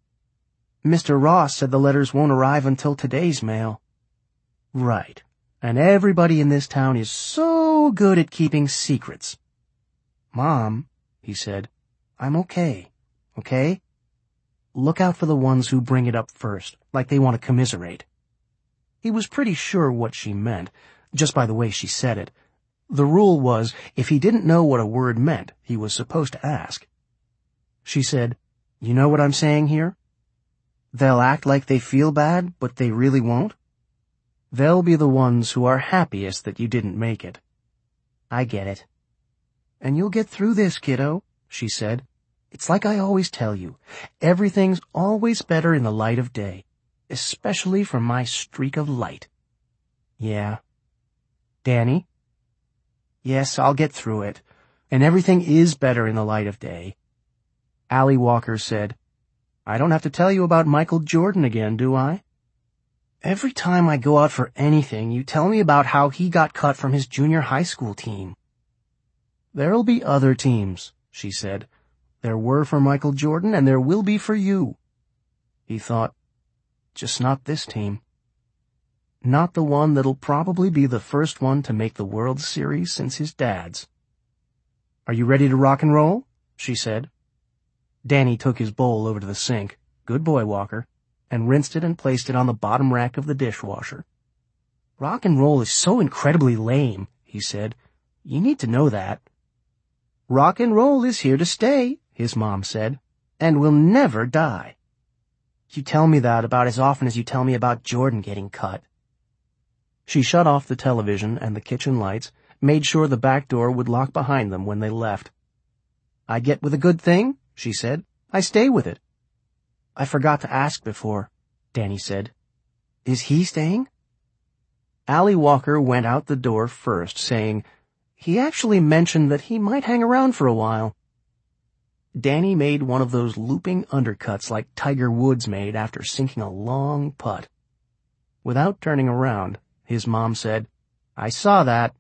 Mr. Ross said the letters won't arrive until today's mail." "Right. And everybody in this town is so good at keeping secrets." "Mom," he said, "I'm okay, okay?" Look out for the ones who bring it up first, like they want to commiserate. He was pretty sure what she meant, just by the way she said it. The rule was, if he didn't know what a word meant, he was supposed to ask. She said, "You know what I'm saying here? They'll act like they feel bad, but they really won't. They'll be the ones who are happiest that you didn't make it." "I get it." "And you'll get through this, kiddo," she said. "It's like I always tell you, everything's always better in the light of day, especially from my streak of light." "Yeah." "Danny?" "Yes, I'll get through it, and everything is better in the light of day." Allie Walker said, "I don't have to tell you about Michael Jordan again, do I? Every time I go out for anything, you tell me about how he got cut from his junior high school team." "There'll be other teams," she said. "There were for Michael Jordan, and there will be for you." He thought, just not this team. Not the one that'll probably be the first one to make the World Series since his dad's. "Are you ready to rock and roll?" she said. Danny took his bowl over to the sink, good boy Walker, and rinsed it and placed it on the bottom rack of the dishwasher. "Rock and roll is so incredibly lame," he said. "You need to know that." "Rock and roll is here to stay," his mom said, "and will never die." "You tell me that about as often as you tell me about Jordan getting cut." She shut off the television and the kitchen lights, made sure the back door would lock behind them when they left. "I get with a good thing," she said. "I stay with it." "I forgot to ask before," Danny said. "Is he staying?" Allie Walker went out the door first, saying, "He actually mentioned that he might hang around for a while." Danny made one of those looping undercuts like Tiger Woods made after sinking a long putt. Without turning around, his mom said, "I saw that."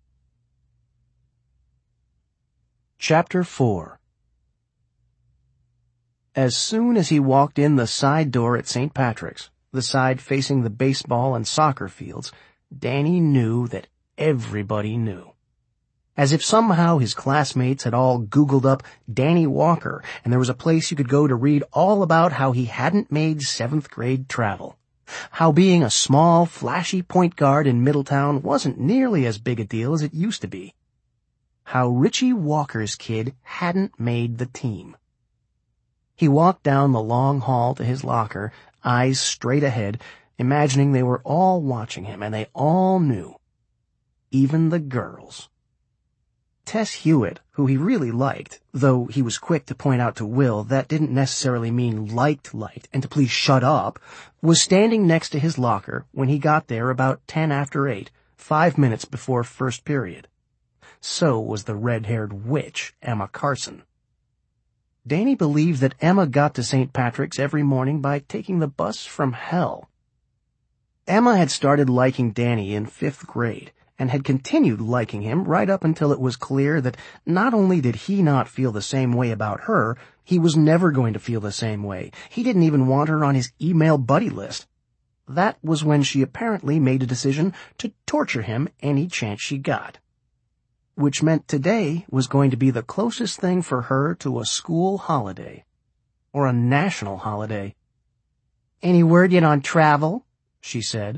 Chapter 4. As soon as he walked in the side door at St. Patrick's, the side facing the baseball and soccer fields, Danny knew that everybody knew. As if somehow his classmates had all Googled up Danny Walker and there was a place you could go to read all about how he hadn't made 7th grade travel. How being a small, flashy point guard in Middletown wasn't nearly as big a deal as it used to be. How Richie Walker's kid hadn't made the team. He walked down the long hall to his locker, eyes straight ahead, imagining they were all watching him, and they all knew. Even the girls. Tess Hewitt, who he really liked, though he was quick to point out to Will that didn't necessarily mean liked, and to please shut up, was standing next to his locker when he got there about 10 after 8, 5 minutes before first period. So was the red-haired witch, Emma Carson. Danny believed that Emma got to St. Patrick's every morning by taking the bus from hell. Emma had started liking Danny in 5th grade, and had continued liking him right up until it was clear that not only did he not feel the same way about her, he was never going to feel the same way. He didn't even want her on his email buddy list. That was when she apparently made a decision to torture him any chance she got. Which meant today was going to be the closest thing for her to a school holiday. Or a national holiday. "Any word yet on travel?" she said.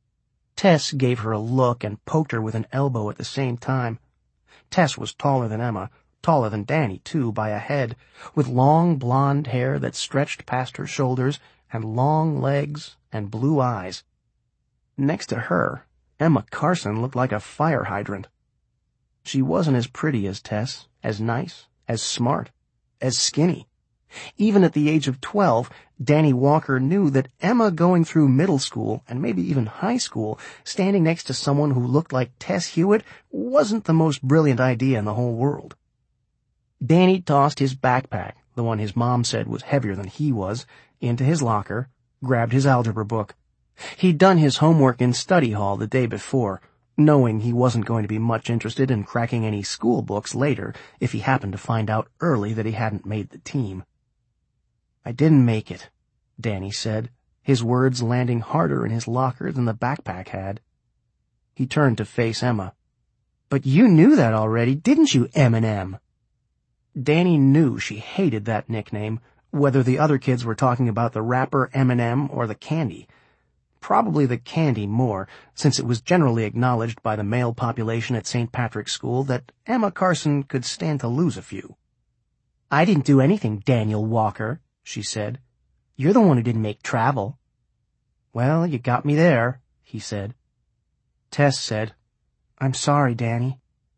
Tess gave her a look and poked her with an elbow at the same time. Tess was taller than Emma, taller than Danny, too, by a head, with long blonde hair that stretched past her shoulders, and long legs and blue eyes. Next to her, Emma Carson looked like a fire hydrant. She wasn't as pretty as Tess, as nice, as smart, as skinny. Even at the age of 12, Danny Walker knew that Emma going through middle school, and maybe even high school, standing next to someone who looked like Tess Hewitt, wasn't the most brilliant idea in the whole world. Danny tossed his backpack, the one his mom said was heavier than he was, into his locker, grabbed his algebra book. He'd done his homework in study hall the day before, knowing he wasn't going to be much interested in cracking any school books later if he happened to find out early that he hadn't made the team. "I didn't make it," Danny said, his words landing harder in his locker than the backpack had. He turned to face Emma. "But you knew that already, didn't you, M&M?" Danny knew she hated that nickname, whether the other kids were talking about the rapper M&M or the candy. Probably the candy more, since it was generally acknowledged by the male population at St. Patrick's School that Emma Carson could stand to lose a few. "I didn't do anything, Daniel Walker," she said. "You're the one who didn't make travel." "Well, you got me there," he said. Tess said, "I'm sorry, Danny."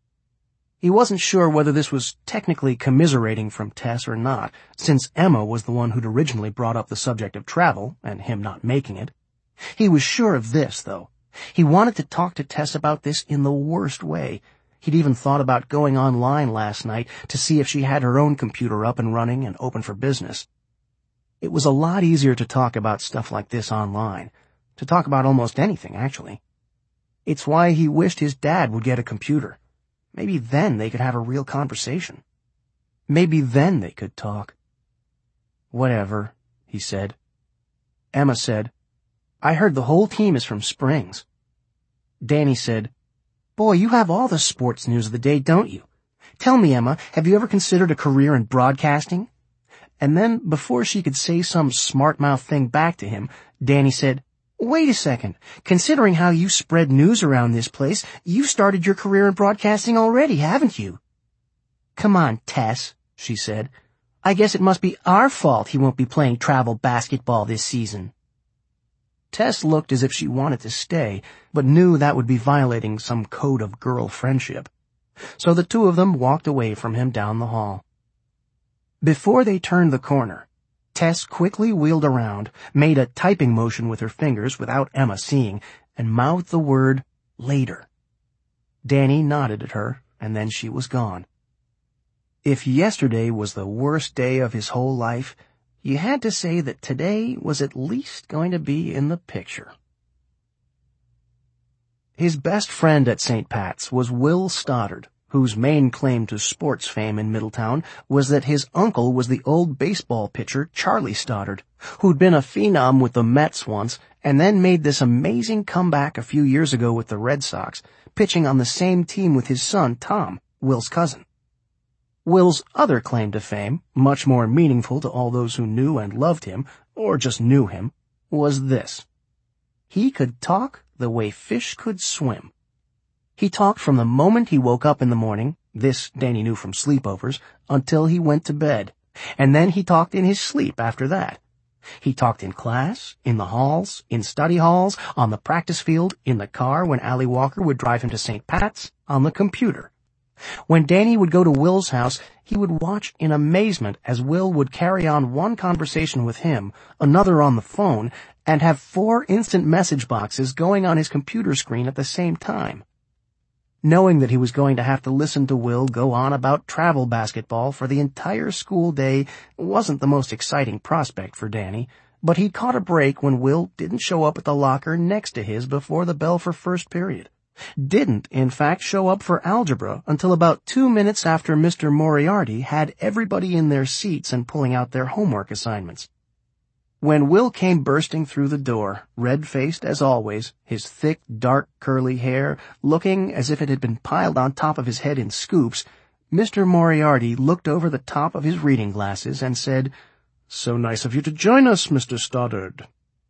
He wasn't sure whether this was technically commiserating from Tess or not, since Emma was the one who'd originally brought up the subject of travel, and him not making it. He was sure of this, though. He wanted to talk to Tess about this in the worst way. He'd even thought about going online last night to see if she had her own computer up and running and open for business. It was a lot easier to talk about stuff like this online, to talk about almost anything, actually. It's why he wished his dad would get a computer. Maybe then they could have a real conversation. Maybe then they could talk. "Whatever," he said. Emma said, "I heard the whole team is from Springs." Danny said, "Boy, you have all the sports news of the day, don't you? Tell me, Emma, have you ever considered a career in broadcasting?" And then, before she could say some smart-mouth thing back to him, Danny said, "Wait a second. Considering how you spread news around this place, you've started your career in broadcasting already, haven't you?" "Come on, Tess," she said. "I guess it must be our fault he won't be playing travel basketball this season." Tess looked as if she wanted to stay, but knew that would be violating some code of girl friendship. So the two of them walked away from him down the hall. Before they turned the corner, Tess quickly wheeled around, made a typing motion with her fingers without Emma seeing, and mouthed the word, "later." Danny nodded at her, and then she was gone. If yesterday was the worst day of his whole life, you had to say that today was at least going to be in the picture. His best friend at St. Pat's was Will Stoddard, whose main claim to sports fame in Middletown was that his uncle was the old baseball pitcher Charlie Stoddard, who'd been a phenom with the Mets once and then made this amazing comeback a few years ago with the Red Sox, pitching on the same team with his son Tom, Will's cousin. Will's other claim to fame, much more meaningful to all those who knew and loved him, or just knew him, was this. He could talk the way fish could swim. He talked from the moment he woke up in the morning, this Danny knew from sleepovers, until he went to bed, and then he talked in his sleep after that. He talked in class, in the halls, in study halls, on the practice field, in the car when Allie Walker would drive him to St. Pat's, on the computer. When Danny would go to Will's house, he would watch in amazement as Will would carry on one conversation with him, another on the phone, and have 4 instant message boxes going on his computer screen at the same time. Knowing that he was going to have to listen to Will go on about travel basketball for the entire school day wasn't the most exciting prospect for Danny, but he caught a break when Will didn't show up at the locker next to his before the bell for first period. Didn't, in fact, show up for algebra until about 2 minutes after Mr. Moriarty had everybody in their seats and pulling out their homework assignments. When Will came bursting through the door, red-faced as always, his thick, dark, curly hair looking as if it had been piled on top of his head in scoops, Mr. Moriarty looked over the top of his reading glasses and said, "So nice of you to join us, Mr. Stoddard."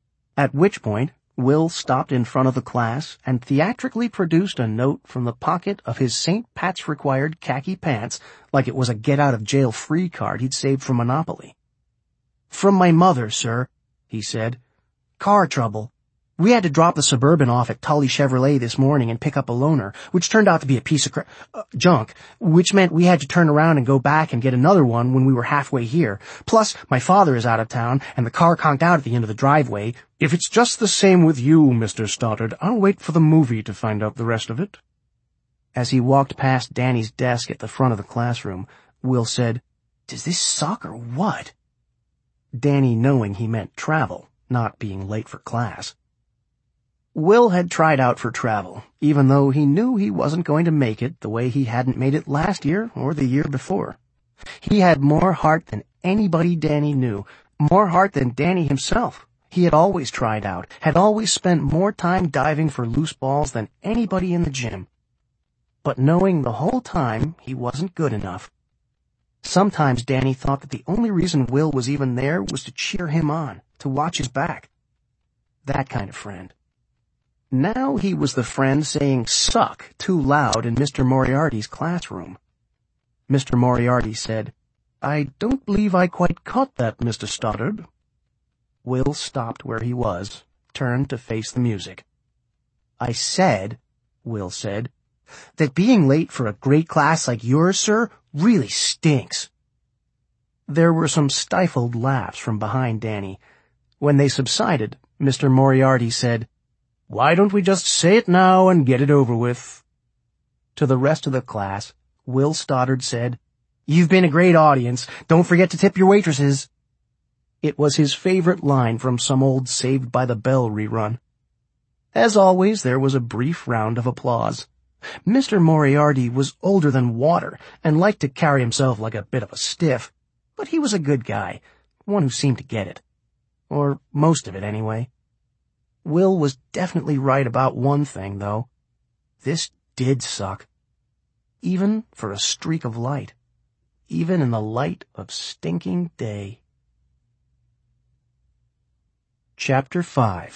At which point, Will stopped in front of the class and theatrically produced a note from the pocket of his St. Pat's required khaki pants like it was a get-out-of-jail-free card he'd saved from Monopoly. "From my mother, sir," he said. "Car trouble. We had to drop the Suburban off at Tully Chevrolet this morning and pick up a loaner, which turned out to be a piece of junk, which meant we had to turn around and go back and get another one when we were halfway here. Plus, my father is out of town, and the car conked out at the end of the driveway." "If it's just the same with you, Mr. Stoddard, I'll wait for the movie to find out the rest of it." As he walked past Danny's desk at the front of the classroom, Will said, "Does this suck or what?" Danny knowing he meant travel, not being late for class. Will had tried out for travel, even though he knew he wasn't going to make it the way he hadn't made it last year or the year before. He had more heart than anybody Danny knew, more heart than Danny himself. He had always tried out, had always spent more time diving for loose balls than anybody in the gym. But knowing the whole time he wasn't good enough. Sometimes Danny thought that the only reason Will was even there was to cheer him on, to watch his back. That kind of friend. Now he was the friend saying "suck" too loud in Mr. Moriarty's classroom. Mr. Moriarty said, "I don't believe I quite caught that, Mr. Stoddard." Will stopped where he was, turned to face the music. "I said," Will said, "that being late for a great class like yours, sir, really stinks." There were some stifled laughs from behind Danny. When they subsided, Mr. Moriarty said, "Why don't we just say it now and get it over with?" To the rest of the class, Will Stoddard said, "You've been a great audience. Don't forget to tip your waitresses." It was his favorite line from some old Saved by the Bell rerun. As always, there was a brief round of applause. Mr. Moriarty was older than water and liked to carry himself like a bit of a stiff, but he was a good guy, one who seemed to get it. Or most of it, anyway. Will was definitely right about one thing, though. This did suck. Even for a streak of light. Even in the light of stinking day. Chapter 5.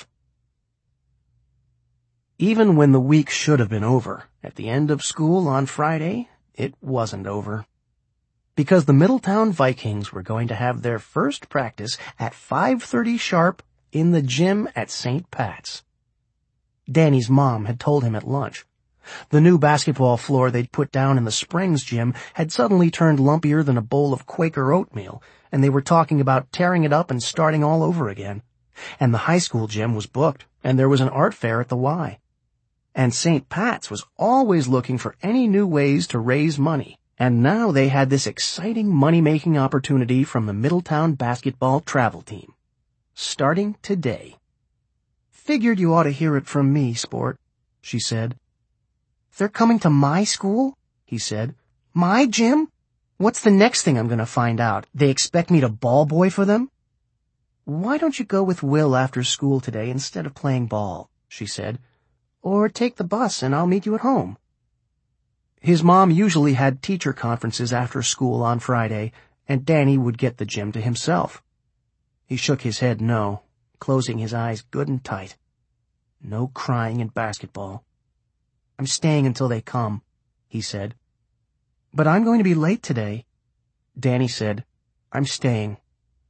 Even when the week should have been over, at the end of school on Friday, it wasn't over. Because the Middletown Vikings were going to have their first practice at 5:30 sharp in the gym at St. Pat's. Danny's mom had told him at lunch. The new basketball floor they'd put down in the Springs gym had suddenly turned lumpier than a bowl of Quaker oatmeal, and they were talking about tearing it up and starting all over again. And the high school gym was booked, and there was an art fair at the Y. And St. Pat's was always looking for any new ways to raise money, and now they had this exciting money-making opportunity from the Middletown basketball travel team. Starting today. "Figured you ought to hear it from me, sport," she said. "They're coming to my school?" he said. "My gym? What's the next thing I'm going to find out? They expect me to ball boy for them?" "Why don't you go with Will after school today instead of playing ball?" she said. "Or take the bus and I'll meet you at home." His mom usually had teacher conferences after school on Friday, and Danny would get the gym to himself. He shook his head no, closing his eyes good and tight. No crying in basketball. "I'm staying until they come," he said. "But I'm going to be late today." Danny said, "I'm staying."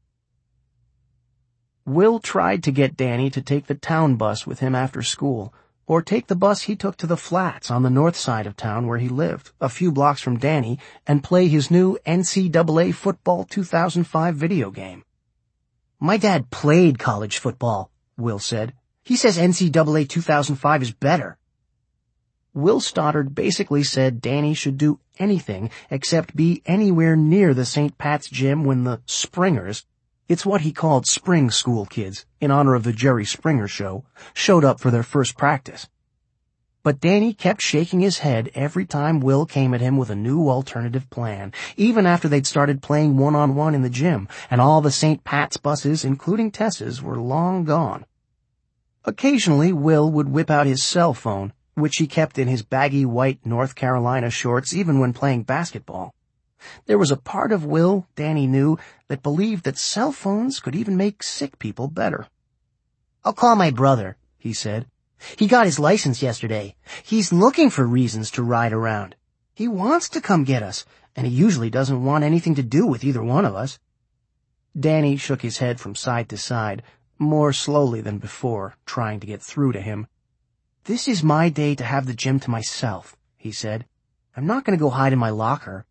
Will tried to get Danny to take the town bus with him after school, or take the bus he took to the flats on the north side of town where he lived, a few blocks from Danny, and play his new NCAA Football 2005 video game. "My dad played college football," Will said. "He says NCAA 2005 is better." Will Stoddard basically said Danny should do anything except be anywhere near the St. Pat's gym when the Springers, it's what he called spring school kids, in honor of the Jerry Springer show, showed up for their first practice. But Danny kept shaking his head every time Will came at him with a new alternative plan, even after they'd started playing one-on-one in the gym, and all the St. Pat's buses, including Tess's, were long gone. Occasionally, Will would whip out his cell phone, which he kept in his baggy white North Carolina shorts even when playing basketball. There was a part of Will, Danny knew, that believed that cell phones could even make sick people better. "I'll call my brother," he said. "He got his license yesterday. He's looking for reasons to ride around. He wants to come get us, and he usually doesn't want anything to do with either one of us." Danny shook his head from side to side, more slowly than before, trying to get through to him. "This is my day to have the gym to myself," he said. "I'm not going to go hide in my locker."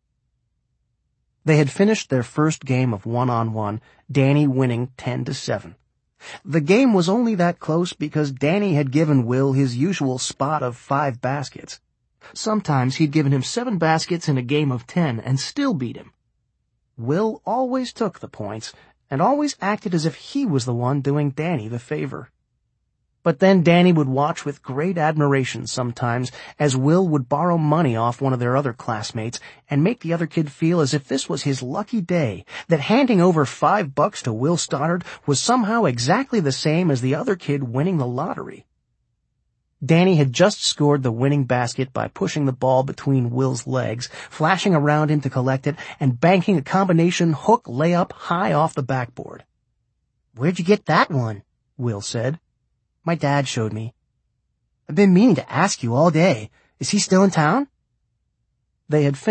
They had finished their first game of one-on-one, Danny winning 10-7. The game was only that close because Danny had given Will his usual spot of 5 baskets. Sometimes he'd given him 7 baskets in a game of 10 and still beat him. Will always took the points and always acted as if he was the one doing Danny the favor. But then Danny would watch with great admiration sometimes as Will would borrow money off one of their other classmates and make the other kid feel as if this was his lucky day, that handing over $5 to Will Stoddard was somehow exactly the same as the other kid winning the lottery. Danny had just scored the winning basket by pushing the ball between Will's legs, flashing around him to collect it, and banking a combination hook layup high off the backboard. "Where'd you get that one?" Will said. "My dad showed me." "I've been meaning to ask you all day. Is he still in town?" They had